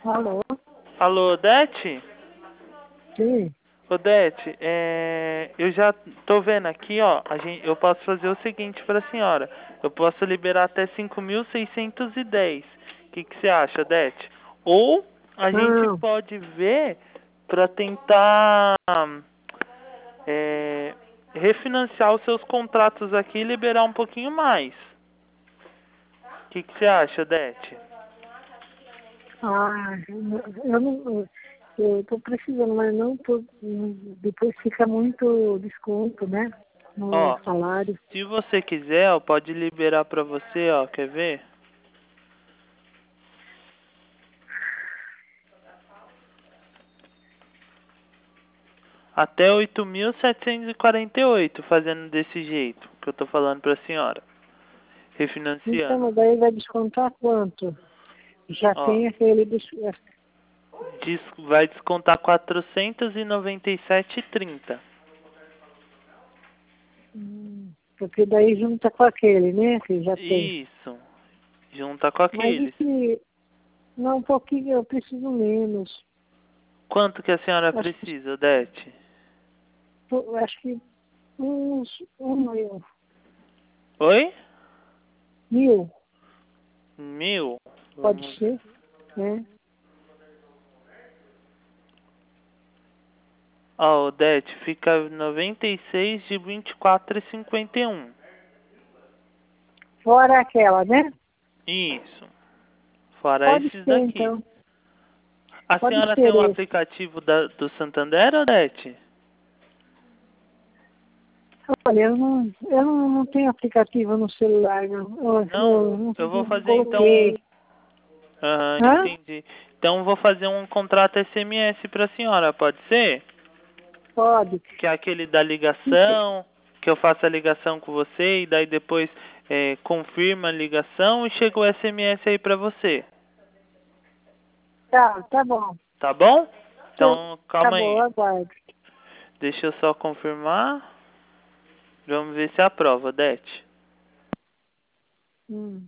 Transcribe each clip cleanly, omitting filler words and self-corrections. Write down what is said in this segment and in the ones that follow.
Alô? Alô, Odete? Sim. Odete, eu já tô vendo aqui, ó, eu posso fazer o seguinte para a senhora. Eu posso liberar até 5.610. O que você acha, Odete? Ou a gente Não. pode ver para tentar refinanciar os seus contratos aqui e liberar um pouquinho mais. O que você acha, Odete? Ah, eu não. Eu tô precisando, mas não tô. Depois fica muito desconto, né? No Ó, salário. se você quiser, ó, pode liberar para você, ó, quer ver? Até 8.748 fazendo desse jeito que eu tô falando pra senhora. Então, Refinanciando. mas daí vai descontar quanto? Já Ó, tem aquele. vai descontar 497,30. Porque daí junta com aquele, né? Que já tem. Isso. Junta com Mas e aqueles. se. Não, um pouquinho, eu preciso menos. Quanto que a senhora Acho que, precisa, Odete? acho que uns 1.000. Oi? 1.000, 1.000? pode Vamos ver. ser, né? Ó, Odete, fica 96 de 24,51. Fora aquela, né? Isso. Fora Pode esses ser, daqui. então. A Pode senhora tem ser o esse. aplicativo do Santander, Odete? Olha, eu não tenho aplicativo no celular, não. Não? Eu vou Não fazer coloquei. então. Aham, Hã? entendi. Então vou fazer um contrato SMS pra senhora, pode ser? Pode. Que é aquele da Fica. ligação, que eu faço a ligação com você e daí depois confirma a ligação e chega o SMS aí pra você. Tá bom. Tá bom? Eu- Então Tá calma bom, aí. aguardo. Deixa eu só confirmar. Vamos ver se aprova, Odete. Hum.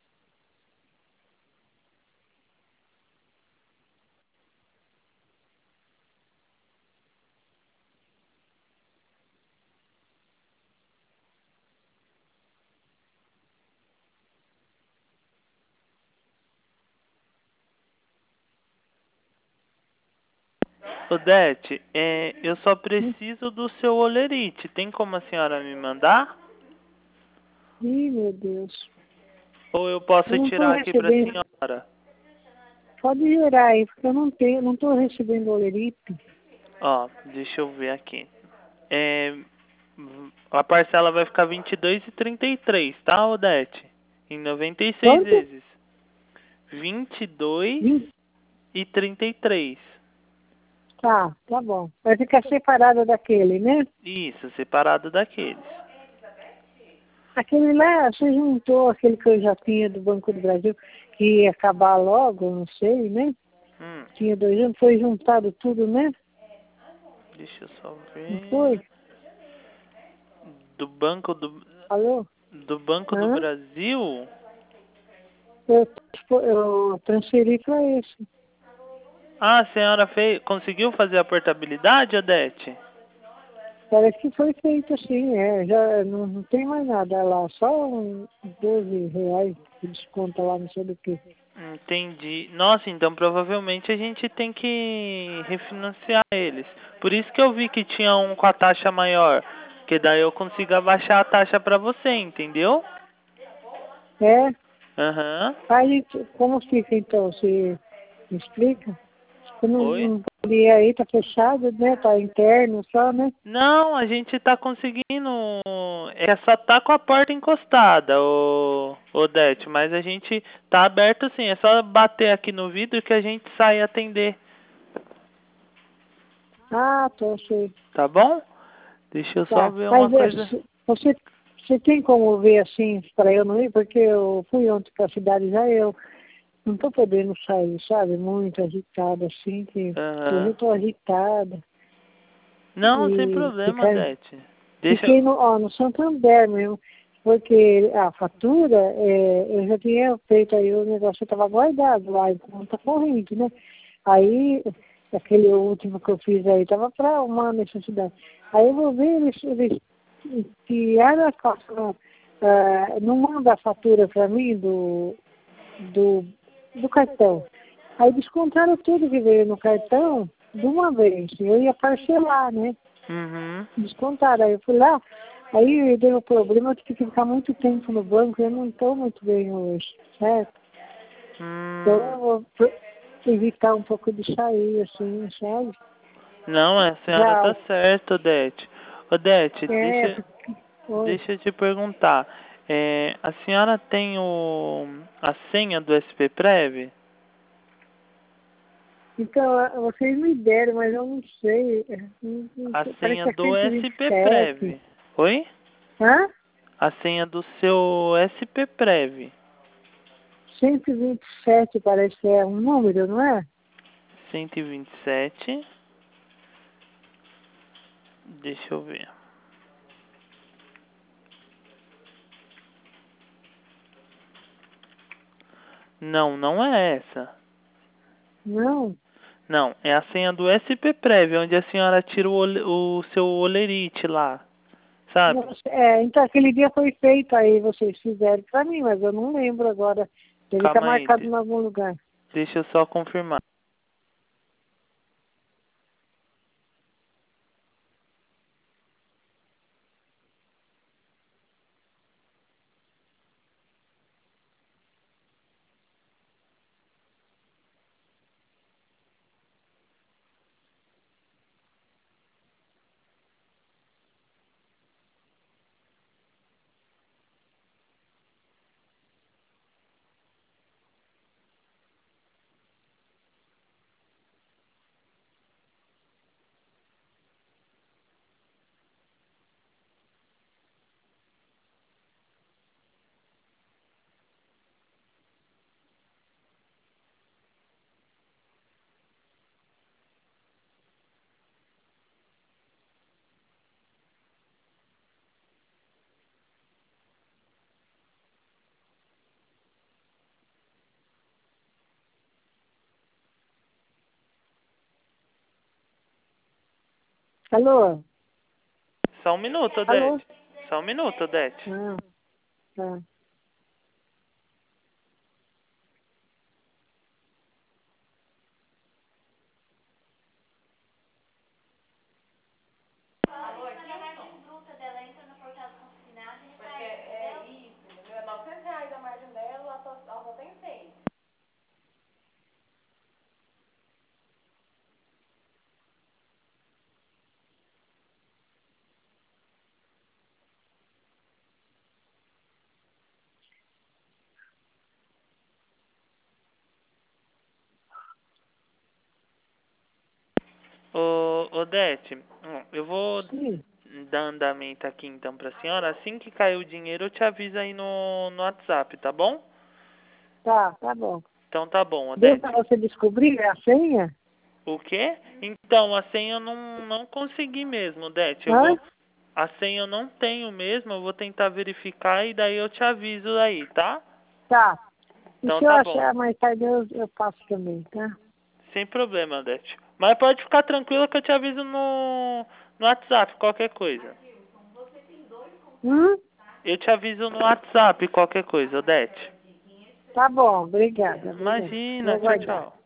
Odete, eu só preciso do seu olerite. Tem como a senhora me mandar? Ih, meu Deus. Ou eu Eu posso não estou tirar aqui pra recebendo. senhora? Pode gerar aí, porque eu não estou recebendo olerite. Ó, deixa eu ver aqui. É, a parcela vai ficar 22,33, tá, Odete? Em 96 Quanto? vezes. 22 20. e 33. Tá bom. Vai ficar separada daquele, né? Isso, separado daqueles. Aquele lá, você juntou aquele que eu já tinha do Banco do Brasil, que ia acabar logo, não sei, né? Hum, Tinha 2 anos, foi juntado tudo, né? deixa eu só Não ver. foi? Do Banco do, Alô? do Banco do Hã? Brasil? Eu transferi para esse. Ah, a senhora conseguiu fazer a portabilidade, Odete? Parece que foi feito assim, já não tem mais nada lá, só uns R$ 12 que desconta lá, não sei do que. Entendi. Nossa, então provavelmente a gente tem que refinanciar eles. Por isso que eu vi que tinha um com a taxa maior. Que daí eu consigo abaixar a taxa pra você, entendeu? É, Aham. aí como fica então? Você me explica? Você Oi? não podia aí, tá fechado, né? Tá interno só, né? Não, a gente tá conseguindo. É só tá com a porta encostada, Odete. Mas a gente tá aberto sim. É só bater aqui no vidro que a gente sai atender. Ah, tô, sei. Tá bom? Deixa eu só Tá. ver uma Mas coisa. você tem como ver assim para eu não ir? Porque eu fui ontem para a cidade já, eu não tô podendo sair, sabe? Muito agitada assim, que hoje Aham. eu tô agitada. Não, sem E problema, Odete. Deixa. fiquei no Santander mesmo. porque a fatura, eu já tinha feito aí, o negócio estava guardado lá em conta corrente, né? Aí, aquele último que eu fiz aí, estava para uma necessidade. Aí eu vou ver, eles tiraram a calça, não manda a fatura para mim do cartão. Aí descontaram tudo que veio no cartão de uma vez. Eu ia parcelar, né? Uhum. Descontaram. Aí eu fui lá, aí deu um problema, eu tive que ficar muito tempo no banco, eu não estou muito bem hoje, certo? Então eu vou evitar um pouco de sair, assim, sabe? Não, a senhora Já, tá certa, Odete. Odete, é, oi. deixa eu te perguntar. A senhora tem a senha do SPPrev? Então, vocês me deram, mas eu não sei. A Parece senha que é do 127. SPPrev. Oi? Hã? A senha do seu SPPrev. 127 parece que é um número, não é? 127. Deixa eu ver. Não, não é essa. Não. Não, é a senha do SPPrev, onde a senhora tira o seu olerite lá, sabe? Então aquele dia foi feito aí, vocês fizeram para mim, mas eu não lembro agora. Deve estar Calma aí, marcado em algum lugar. deixa eu só confirmar. Alô? Só um minuto, Alô? Odete. Só um minuto, Odete. Ah, tá. Odete, eu vou Sim, dar andamento aqui então pra senhora. Assim que cair o dinheiro, eu te aviso aí no WhatsApp, tá bom? tá bom. Então tá bom, Deu Odete. para você descobrir a senha? O quê? Então, a senha eu não consegui mesmo, Odete. Hã? A senha eu não tenho mesmo, eu vou tentar verificar e daí eu te aviso aí, tá? Tá. E Então se eu tá bom. achar mais tarde, eu passo também, tá? Sem problema, Odete. Mas pode ficar tranquila que eu te aviso no WhatsApp, qualquer coisa. Hum? Eu te aviso no WhatsApp, qualquer coisa, Odete. Tá bom, obrigada, obrigada. Vou Imagina, tchau, aguardar. tchau.